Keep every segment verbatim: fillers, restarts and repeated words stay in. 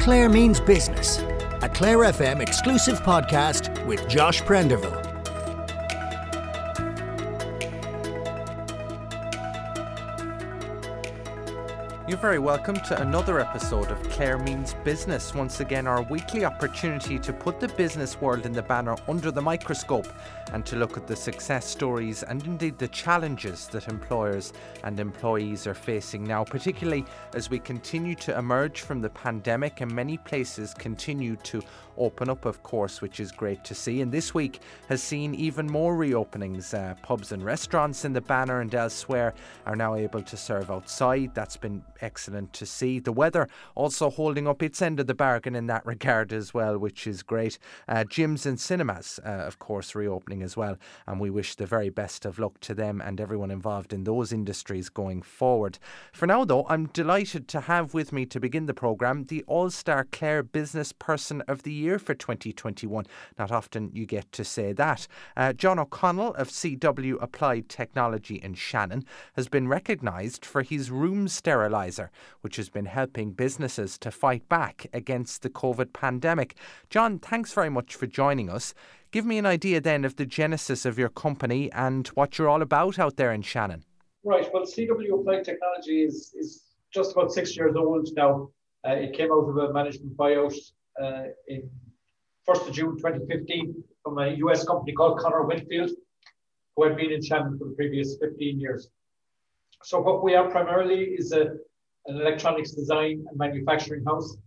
Clare Means Business, a Clare F M exclusive podcast with Josh Prenderville. You're very welcome to another episode of Clare Means Business. Once again, our weekly opportunity to put the business world in the banner under the microscope and to look at the success stories and indeed the challenges that employers and employees are facing now, particularly as we continue to emerge from the pandemic and many places continue to open up, of course, which is great to see. And this week has seen even more reopenings. Uh, pubs and restaurants in the banner and elsewhere are now able to serve outside. That's been excellent to see. The weather also holding up its end of the bargain in that regard as well, which is great. Uh, gyms and cinemas, uh, of course, reopening as well. And we wish the very best of luck to them and everyone involved in those industries going forward. For now, though, I'm delighted to have with me to begin the programme the All-Star Clare Business Person of the Year for twenty twenty-one. Not often you get to say that. Uh, John O'Connell of C W Applied Technology in Shannon has been recognised for his room steriliser, which has been helping businesses to fight back against the COVID pandemic. John, thanks very much for joining us. Give me an idea then of the genesis of your company and what you're all about out there in Shannon. Right, well, C W Applied Technology is, is just about six years old now. Uh, it came out of a management buyout uh, in first of June twenty fifteen from a U S company called Connor Winfield, who had been in Shannon for the previous fifteen years. So what we are primarily is a, an electronics design and manufacturing house.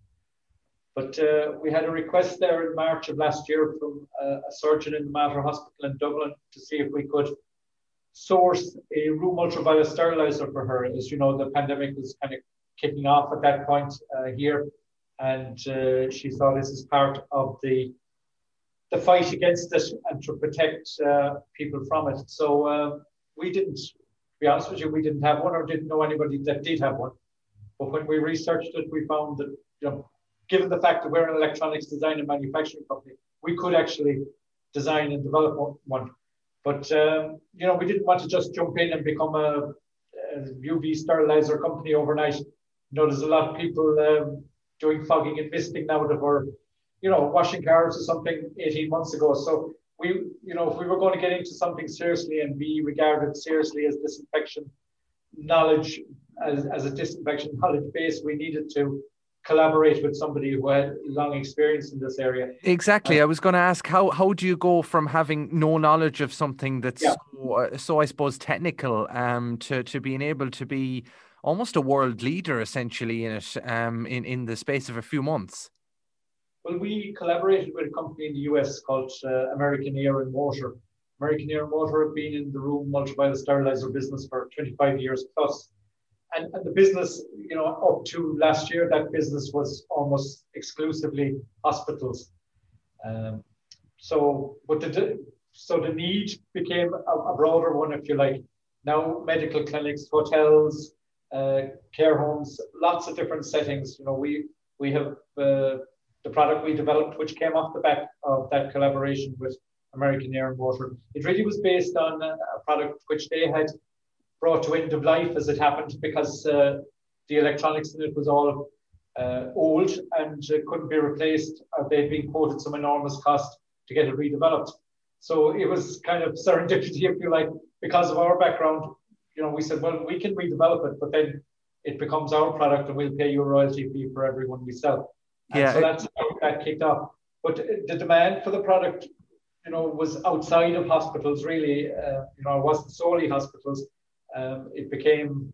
But uh, we had a request there in March of last year from uh, a surgeon in the Mater Hospital in Dublin to see if we could source a room ultraviolet sterilizer for her. As you know, the pandemic was kind of kicking off at that point uh, here. And uh, she saw this as part of the the fight against it and to protect uh, people from it. So uh, we didn't, to be honest with you, we didn't have one or didn't know anybody that did have one. But when we researched it, we found that, you know, given the fact that we're an electronics design and manufacturing company, we could actually design and develop one. But, um, you know, we didn't want to just jump in and become a, a U V sterilizer company overnight. You know, there's a lot of people um, doing fogging and misting now that were, you know, washing cars or something eighteen months ago. So we, you know, if we were going to get into something seriously and be regarded seriously as disinfection knowledge, as, as a disinfection knowledge base, we needed to collaborate with somebody who had long experience in this area. Exactly. I was going to ask, how how do you go from having no knowledge of something that's yeah. so, uh, so, I suppose, technical um, to, to being able to be almost a world leader, essentially, in it um, in, in the space of a few months? Well, we collaborated with a company in the U S called uh, American Air and Water. American Air and Water have been in the room ultraviolet sterilizer business for twenty-five years plus. And, and the business, you know, up to last year, that business was almost exclusively hospitals. Um, so, but the, so the need became a, a broader one, if you like. Now, medical clinics, hotels, uh, care homes, lots of different settings. You know, we we have uh, the product we developed, which came off the back of that collaboration with American Air and Water. It really was based on a, a product which they had brought to end of life, as it happened, because uh, the electronics in it was all uh, old and uh, couldn't be replaced. Uh, they'd been quoted some enormous cost to get it redeveloped. So it was kind of serendipity, if you like, because of our background. You know, we said, well, we can redevelop it, but then it becomes our product and we'll pay you a royalty fee for everyone we sell. And yeah, so that's how that kicked off. But the demand for the product, you know, was outside of hospitals, really. Uh, you know, it wasn't solely hospitals. Um, it became,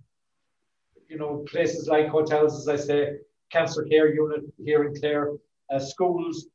you know, places like hotels, as I say, cancer care unit here in Clare, uh, schools,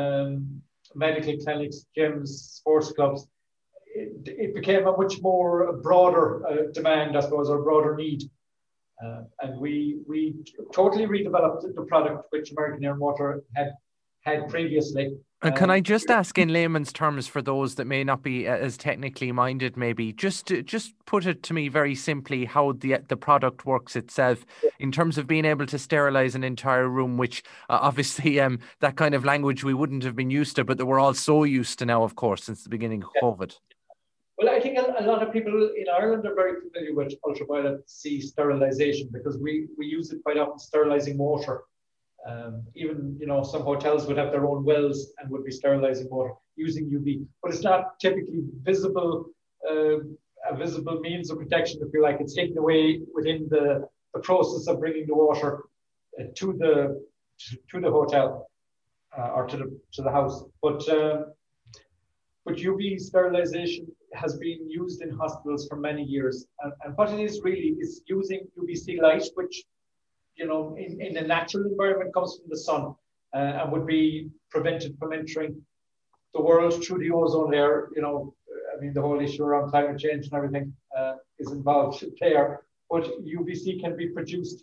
um, medical clinics, gyms, sports clubs. It, it became a much more broader uh, demand, I suppose, or broader need. Uh, and we we totally redeveloped the product which American Air and Water had had previously. And can I just ask in layman's terms, for those that may not be as technically minded, maybe just to, just put it to me very simply, how the the product works itself in terms of being able to sterilize an entire room, which uh, obviously um that kind of language we wouldn't have been used to, but that we're all so used to now, of course, since the beginning of COVID. Well, I think a, a lot of people in Ireland are very familiar with ultraviolet C sterilization because we, we use it quite often sterilizing water. Um, even, you know, some hotels would have their own wells and would be sterilizing water using U V, but it's not typically visible, uh, a visible means of protection, if you like. It's hidden away within the, the process of bringing the water uh, to the to the hotel uh, or to the to the house. But uh, but U V sterilization has been used in hospitals for many years, and, and what it is really is using U V C light, which, you know, in, in a natural environment comes from the sun uh, and would be prevented from entering the world through the ozone layer. You know, I mean, the whole issue around climate change and everything uh, is involved there. But U V C can be produced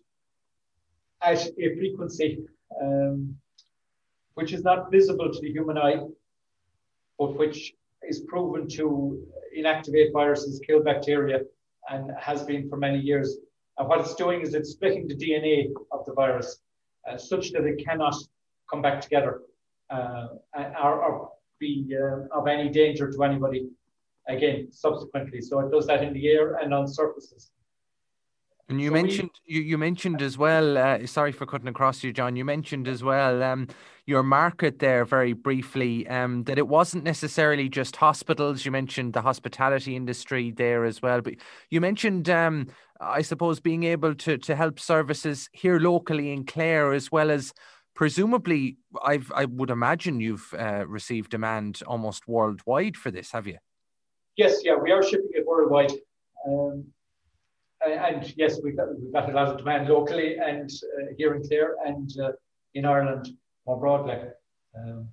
at a frequency um, which is not visible to the human eye, but which is proven to inactivate viruses, kill bacteria, and has been for many years. And what it's doing is it's splitting the D N A of the virus uh, such that it cannot come back together uh, or, or be uh, of any danger to anybody again subsequently. So it does that in the air and on surfaces. And you so mentioned we, you, you mentioned as well, uh, sorry for cutting across you, John, you mentioned as well um, your market there very briefly, um, that it wasn't necessarily just hospitals. You mentioned the hospitality industry there as well, but you mentioned, um, I suppose, being able to, to help services here locally in Clare, as well as presumably, I've, I would imagine you've uh, received demand almost worldwide for this, have you? Yes, yeah, we are shipping it worldwide. Um, And yes, we've got, we've got a lot of demand locally and uh, here in Clare and uh, in Ireland more broadly. Um,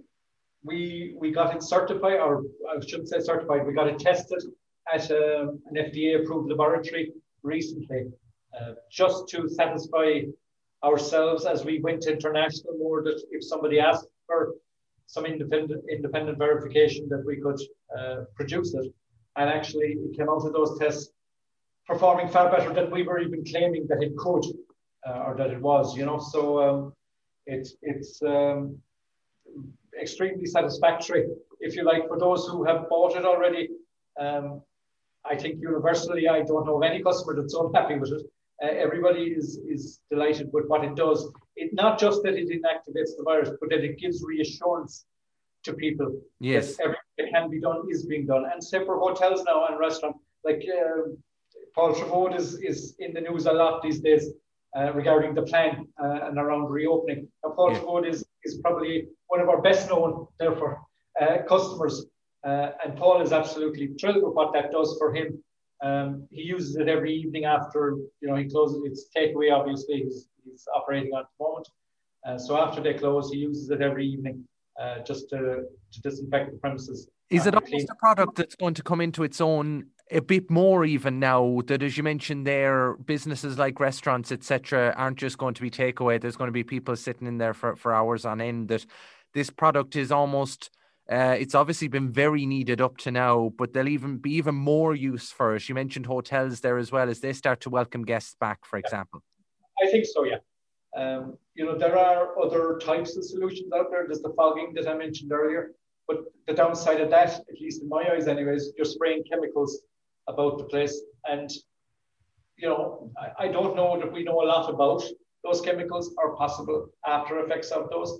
we we got it certified, or I shouldn't say certified, we got it tested at um, an F D A-approved laboratory recently, uh, just to satisfy ourselves as we went international more, that if somebody asked for some independent independent verification that we could uh, produce it. And actually it came out of those tests performing far better than we were even claiming that it could, uh, or that it was, you know. So um, it's it's um, extremely satisfactory, if you like, for those who have bought it already. Um, I think universally, I don't know of any customer that's so happy with it. Uh, everybody is is delighted with what it does. It not just that it inactivates the virus, but that it gives reassurance to people. Yes, that everything that can be done is being done. And say for hotels now and restaurants, like. Uh, Paul Trevode is, is in the news a lot these days uh, regarding the plan uh, and around reopening. Now, Paul yeah. Trevode is, is probably one of our best known, therefore, uh, customers. Uh, and Paul is absolutely thrilled with what that does for him. Um, he uses it every evening after, you know, he closes, it's takeaway, obviously, he's, he's operating on at the moment. Uh, so after they close, he uses it every evening uh, just to, to disinfect the premises. Is it almost clean. a product that's going to come into its own a bit more even now, that, as you mentioned there, businesses like restaurants, et cetera, aren't just going to be takeaway? There's going to be people sitting in there for, for hours on end. That this product is almost, uh, it's obviously been very needed up to now, but there'll even be even more use for it. You mentioned hotels there as well, as they start to welcome guests back, for example. I think so, yeah. Um, you know, there are other types of solutions out there. There's the fogging that I mentioned earlier, but the downside of that, at least in my eyes anyways, you're spraying chemicals about the place. And, you know, I, I don't know that we know a lot about those chemicals or possible after effects of those.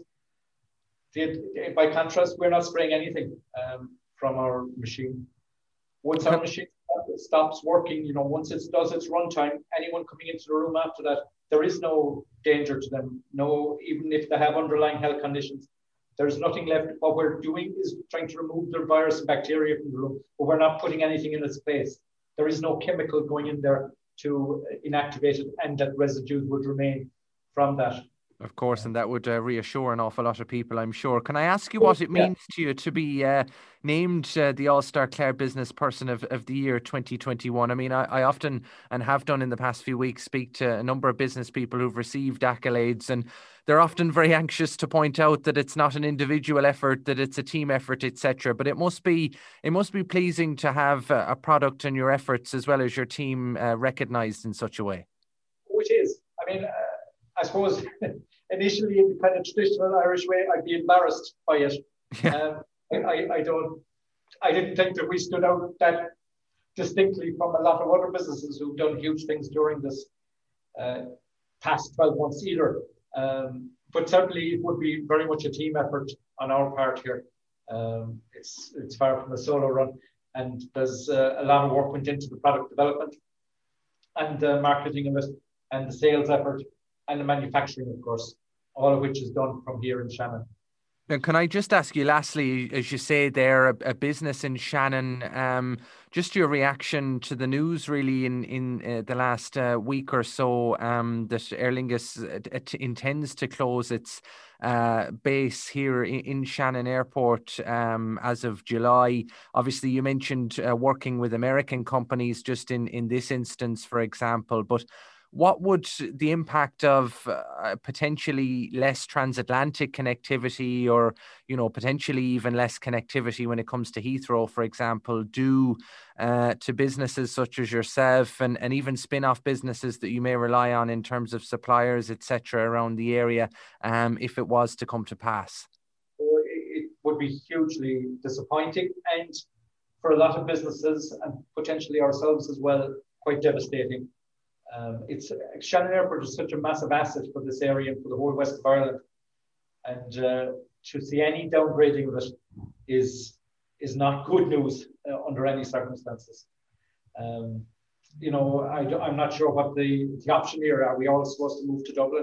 The, by contrast, we're not spraying anything um, from our machine. Once our machine stops working, you know, once it does its runtime, anyone coming into the room after that, there is no danger to them. No, even if they have underlying health conditions, there's nothing left. What we're doing is trying to remove the virus and bacteria from the room, but we're not putting anything in its place. There is no chemical going in there to inactivate it, and that residue would remain from that. Of course, and that would uh, reassure an awful lot of people, I'm sure. Can I ask you what it means yeah. to you to be uh, named uh, the All-Star Clare Business Person of, of the Year twenty twenty-one? I mean, I, I often, and have done in the past few weeks, speak to a number of business people who've received accolades, and they're often very anxious to point out that it's not an individual effort, that it's a team effort, et cetera. But it must be it must be pleasing to have a, a product and your efforts as well as your team uh, recognised in such a way. Which is, I mean, uh, I suppose initially in the kind of traditional Irish way, I'd be embarrassed by it. Yeah. Um, I, I don't, I didn't think that we stood out that distinctly from a lot of other businesses who've done huge things during this uh, past twelve months either. Um, but certainly it would be very much a team effort on our part here. Um, it's it's far from a solo run, and there's uh, a lot of work went into the product development and the marketing of it, and the sales effort, and the manufacturing, of course, all of which is done from here in Shannon. And can I just ask you lastly, as you say there, a, a business in Shannon, um, just your reaction to the news really in, in uh, the last uh, week or so, um, that Aer Lingus uh, t- intends to close its uh, base here in, in Shannon Airport um, as of July. Obviously, you mentioned uh, working with American companies just in, in this instance, for example, but what would the impact of uh, potentially less transatlantic connectivity, or, you know, potentially even less connectivity when it comes to Heathrow, for example, do uh, to businesses such as yourself, and, and even spin-off businesses that you may rely on in terms of suppliers, et cetera, around the area, um, if it was to come to pass? It would be hugely disappointing, and for a lot of businesses, and potentially ourselves as well, quite devastating. Um, it's Shannon Airport is such a massive asset for this area and for the whole west of Ireland, and uh, to see any downgrading of it is is not good news uh, under any circumstances. Um, you know, I, I'm not sure what the, the option here. Are we all supposed to move to Dublin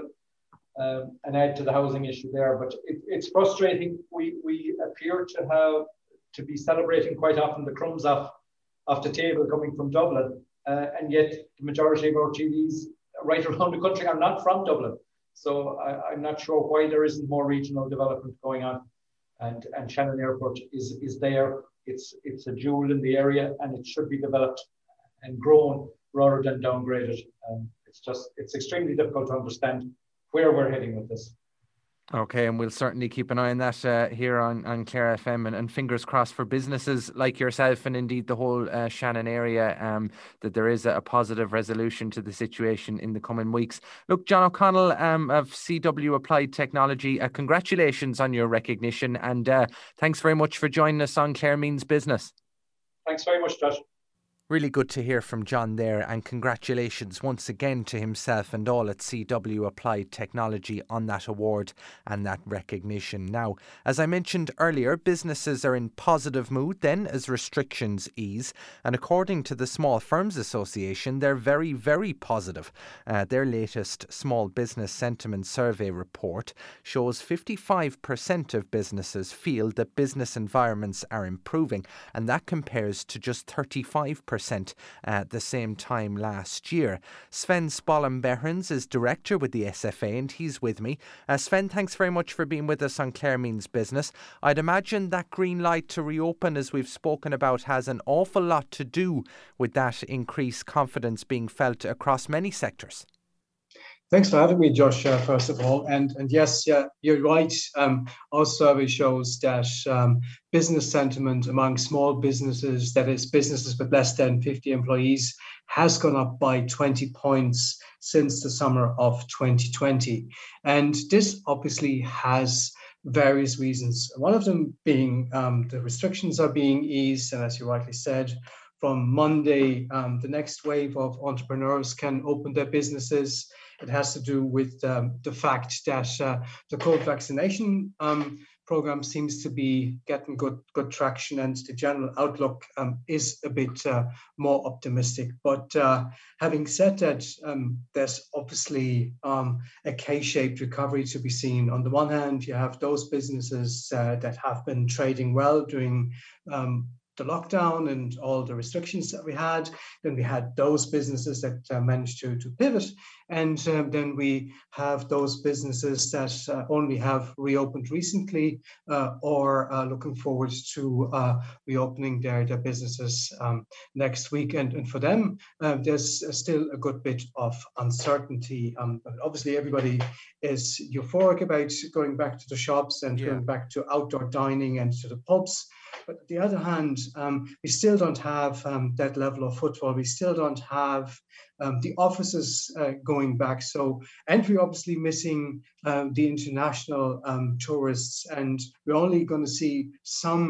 um, and add to the housing issue there? But it, it's frustrating. We we appear to have to be celebrating quite often the crumbs off off the table coming from Dublin. Uh, and yet the majority of our T Ds right around the country are not from Dublin. So I, I'm not sure why there isn't more regional development going on. And, and Shannon Airport is, is there. It's, it's a jewel in the area, and it should be developed and grown rather than downgraded. Um, it's just, it's extremely difficult to understand where we're heading with this. Okay, and we'll certainly keep an eye on that uh, here on, on Clare F M, and, and fingers crossed for businesses like yourself and indeed the whole uh, Shannon area, um, that there is a, a positive resolution to the situation in the coming weeks. Look, John O'Connell um, of C W Applied Technology, uh, congratulations on your recognition, and uh, thanks very much for joining us on Clare Means Business. Thanks very much, Josh. Really good to hear from John there, and congratulations once again to himself and all at C W Applied Technology on that award and that recognition. Now, as I mentioned earlier, businesses are in positive mood then as restrictions ease, and according to the Small Firms Association, they're very, very positive. Uh, their latest Small Business Sentiment Survey report shows fifty-five percent of businesses feel that business environments are improving, and that compares to just thirty-five percent at the same time last year. Sven Spollen-Behrens is director with the S F A, and he's with me. Uh, Sven, thanks very much for being with us on Clare Means Business. I'd imagine that green light to reopen, as we've spoken about, has an awful lot to do with that increased confidence being felt across many sectors. Thanks for having me, Josh, uh, first of all. And and yes, yeah, you're right. Um, our survey shows that um, business sentiment among small businesses, that is businesses with less than fifty employees, has gone up by twenty points since the summer of twenty twenty. And this obviously has various reasons. One of them being um, the restrictions are being eased. And as you rightly said, from Monday, um, the next wave of entrepreneurs can open their businesses. It has to do with um, the fact that uh, the COVID vaccination um, program seems to be getting good good traction, and the general outlook um, is a bit uh, more optimistic. But uh, having said that, um, there's obviously um, a K-shaped recovery to be seen. On the one hand, you have those businesses uh, that have been trading well during um, the lockdown and all the restrictions that we had. Then we had those businesses that uh, managed to, to pivot. And uh, then we have those businesses that uh, only have reopened recently uh, or uh, looking forward to uh, reopening their, their businesses um, next week. And, and for them, uh, there's still a good bit of uncertainty. Um, but obviously, everybody is euphoric about going back to the shops and yeah. going back to outdoor dining and to the pubs. But on the other hand, um, we still don't have um, that level of footfall. We still don't have um, the offices uh, going back. So, and we're obviously missing um, the international um, tourists, and we're only going to see some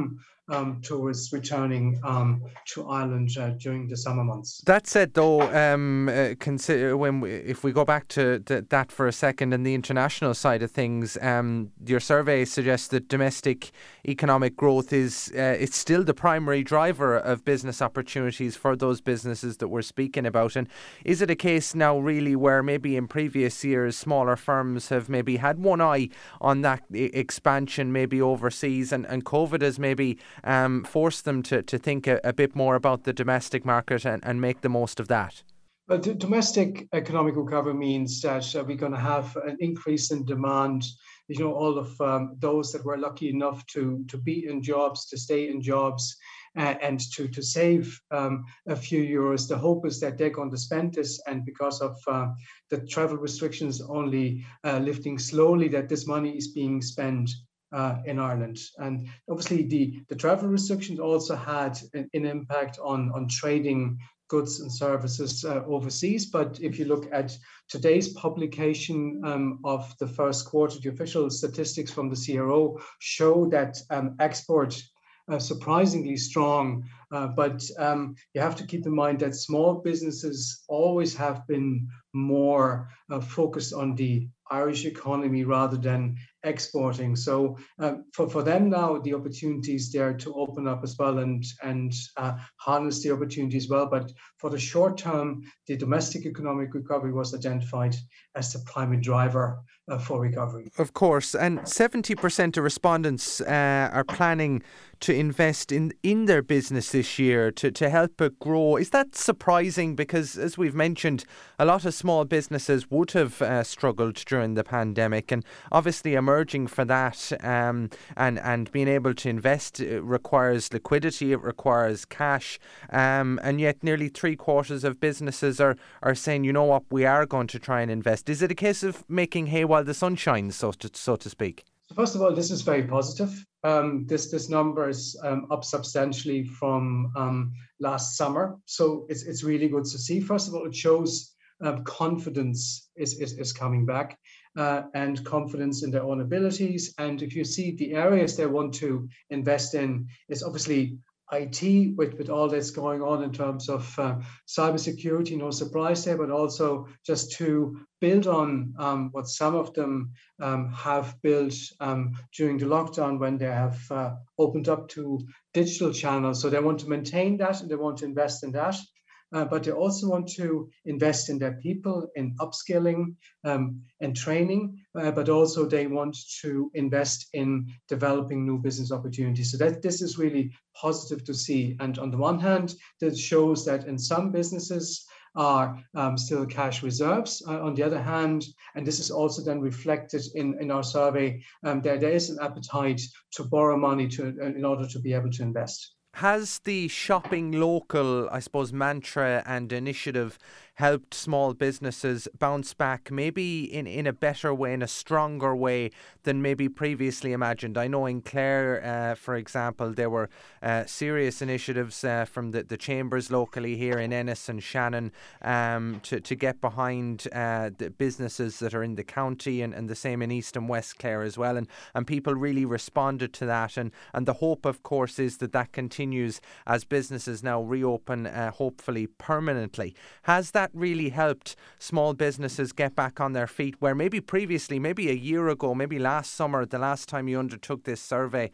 um, tourists returning um, to Ireland uh, during the summer months. That said, though, um, uh, consider when we, if we go back to th- that for a second and the international side of things, um, your survey suggests that domestic economic growth is uh, it's still the primary driver of business opportunities for those businesses that we're speaking about. And is it a case now really where maybe in previous years smaller firms have maybe had one eye on that I- expansion, maybe overseas, and, and COVID has maybe um, forced them to, to think a, a bit more about the domestic market and, and make the most of that? But the domestic economic recovery means that uh, we're going to have an increase in demand. You know, all of um, those that were lucky enough to to be in jobs, to stay in jobs, uh, and to to save um, a few euros. The hope is that they're going to spend this, and because of uh, the travel restrictions only uh, lifting slowly, that this money is being spent Uh, in Ireland. And obviously the, the travel restrictions also had an, an impact on, on trading goods and services uh, overseas. But if you look at today's publication um, of the first quarter, the official statistics from the C R O show that um, export uh, surprisingly strong. Uh, but um, you have to keep in mind that small businesses always have been more uh, focused on the Irish economy rather than exporting. So uh, for, for them now, the opportunities there to open up as well and, and uh, harness the opportunity as well. But for the short term, the domestic economic recovery was identified as the primary driver uh, for recovery. Of course, and seventy percent of respondents uh, are planning to invest in, in their business this year to, to help it grow. Is that surprising? Because as we've mentioned, a lot of small businesses would have uh, struggled during the pandemic, and obviously emerging for that um, and, and being able to invest requires liquidity, it requires cash, um, and yet nearly three quarters of businesses are, are saying, you know what, we are going to try and invest. Is it a case of making hay while the sun shines, so to, so to speak? First of all, this is very positive. Um, this this number is um, up substantially from um, last summer, so it's it's really good to see. First of all, it shows uh, confidence is, is is coming back, uh, and confidence in their own abilities. And if you see the areas they want to invest in, is obviously I T, with, with all that's going on in terms of uh, cybersecurity, no surprise there, but also just to build on um, what some of them um, have built um, during the lockdown when they have uh, opened up to digital channels. So they want to maintain that and they want to invest in that. Uh, but they also want to invest in their people, in upskilling um, and training, uh, but also they want to invest in developing new business opportunities. So that this is really positive to see. And on the one hand, that shows that in some businesses are um, still cash reserves. Uh, on the other hand, and this is also then reflected in, in our survey, um, there, there is an appetite to borrow money to in order to be able to invest. Has the shopping local, I suppose, mantra and initiative helped small businesses bounce back maybe in, in a better way, in a stronger way than maybe previously imagined? I know in Clare, uh, for example, there were uh, serious initiatives uh, from the, the chambers locally here in Ennis and Shannon um, to, to get behind uh, the businesses that are in the county, and, and the same in East and West Clare as well. And, and people really responded to that. And, and the hope, of course, is that that continues as businesses now reopen, uh, hopefully permanently. Has that really helped small businesses get back on their feet, where maybe previously, maybe a year ago, maybe last summer, the last time you undertook this survey,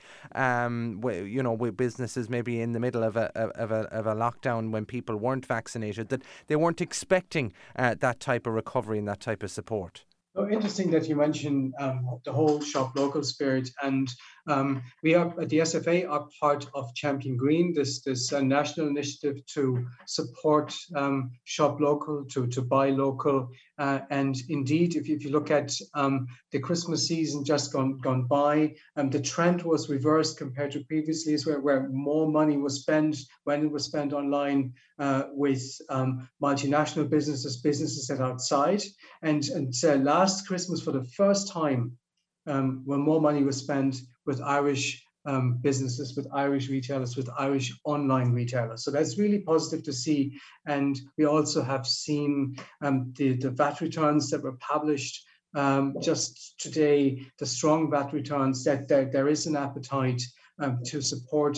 um, you know, with businesses maybe in the middle of a of a of a lockdown when people weren't vaccinated, that they weren't expecting uh, that type of recovery and that type of support? Oh, interesting that you mentioned um, the whole shop local spirit, and um, we are at the S F A are part of Champion Green, this this uh, national initiative to support um, shop local, to to buy local, uh, and indeed, if you, if you look at um, the Christmas season just gone gone by, um, the trend was reversed compared to previously, where where more money was spent when it was spent online uh, with um, multinational businesses, businesses that are outside, and and uh, last Last Christmas, for the first time, um, when more money was spent with Irish um, businesses, with Irish retailers, with Irish online retailers. So that's really positive to see. And we also have seen um, the, the V A T returns that were published um, just today, the strong V A T returns, that there, there is an appetite um, to support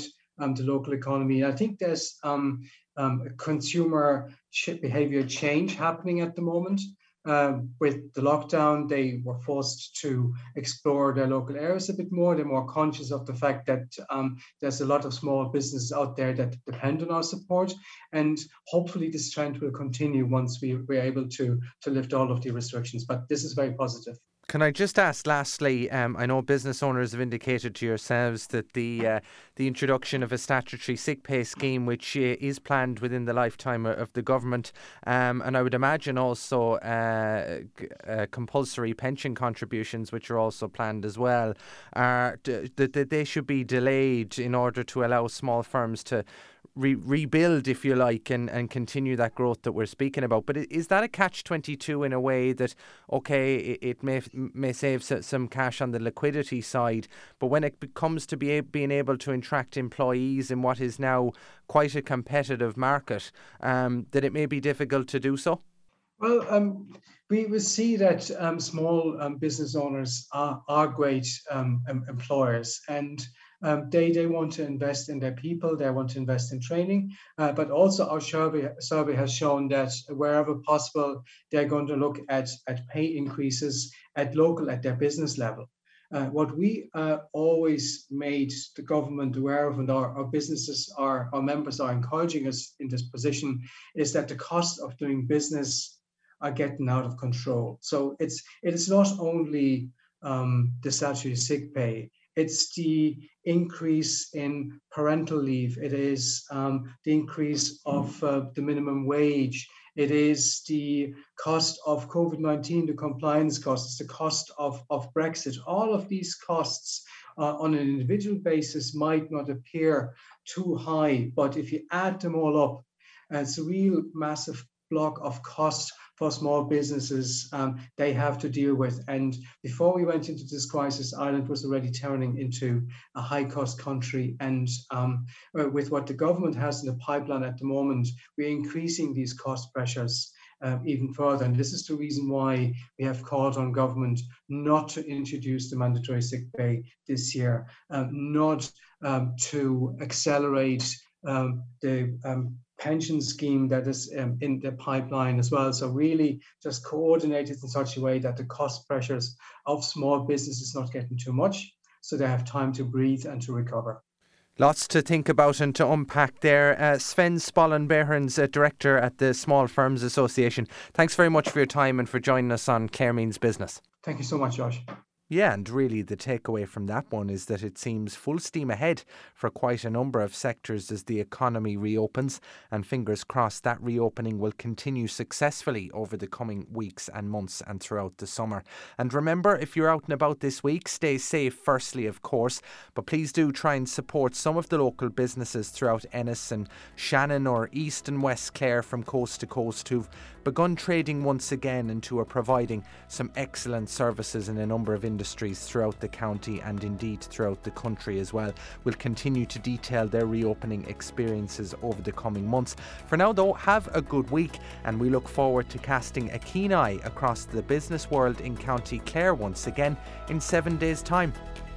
um, the local economy. I think there's um, um, a consumer behavior change happening at the moment. Uh, with the lockdown, they were forced to explore their local areas a bit more. They're more conscious of the fact that um, there's a lot of small businesses out there that depend on our support. And hopefully this trend will continue once we, we're able to, to lift all of the restrictions. But this is very positive. Can I just ask lastly, um, I know business owners have indicated to yourselves that the uh, the introduction of a statutory sick pay scheme, which uh, is planned within the lifetime of the government, um, and I would imagine also uh, uh, compulsory pension contributions, which are also planned as well, are that d- they should be delayed in order to allow small firms to Re- rebuild, if you like, and, and continue that growth that we're speaking about. But is that a catch twenty-two in a way that, okay, it, it may may save some cash on the liquidity side, but when it comes to be a- being able to attract employees in what is now quite a competitive market, um, that it may be difficult to do so? Well, um, we will see that um, small um, business owners are, are great um, em- employers, and Um, they, they want to invest in their people, they want to invest in training, uh, but also our survey, survey has shown that wherever possible, they're going to look at, at pay increases at local, at their business level. Uh, what we uh, always made the government aware of, and our, our businesses, are, our members are encouraging us in this position, is that the cost of doing business are getting out of control. So it's it is not only um, the statutory sick pay, it's the increase in parental leave. It is um, the increase of uh, the minimum wage. It is the cost of COVID nineteen, the compliance costs, the cost of, of Brexit. All of these costs uh, on an individual basis might not appear too high, but if you add them all up, uh, it's a real massive block of cost for small businesses um, they have to deal with. And before we went into this crisis, Ireland was already turning into a high-cost country. And um, with what the government has in the pipeline at the moment, we're increasing these cost pressures uh, even further. And this is the reason why we have called on government not to introduce the mandatory sick pay this year, um, not um, to accelerate um, the um, pension scheme that is um, in the pipeline as well. So really just coordinate it in such a way that the cost pressures of small businesses not getting too much, so they have time to breathe and to recover. Lots to think about and to unpack there. Uh, Sven Spollen-Behrens, uh, Director at the Small Firms Association. Thanks very much for your time and for joining us on Clare Means Business. Thank you so much, Josh. Yeah, and really the takeaway from that one is that it seems full steam ahead for quite a number of sectors as the economy reopens, and fingers crossed that reopening will continue successfully over the coming weeks and months and throughout the summer. And remember, if you're out and about this week, stay safe firstly, of course, but please do try and support some of the local businesses throughout Ennis and Shannon or East and West Clare from coast to coast who've begun trading once again and who are providing some excellent services in a number of industries throughout the county and indeed throughout the country as well. We'll continue to detail their reopening experiences over the coming months. For now though, have a good week, and we look forward to casting a keen eye across the business world in County Clare once again in seven days' time.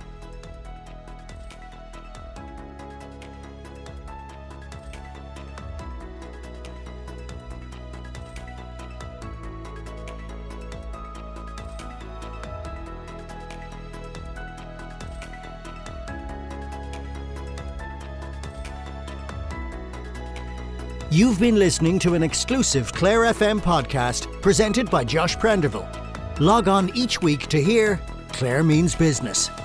You've been listening to an exclusive Clare F M podcast presented by Josh Prenderville. Log on each week to hear Clare Means Business.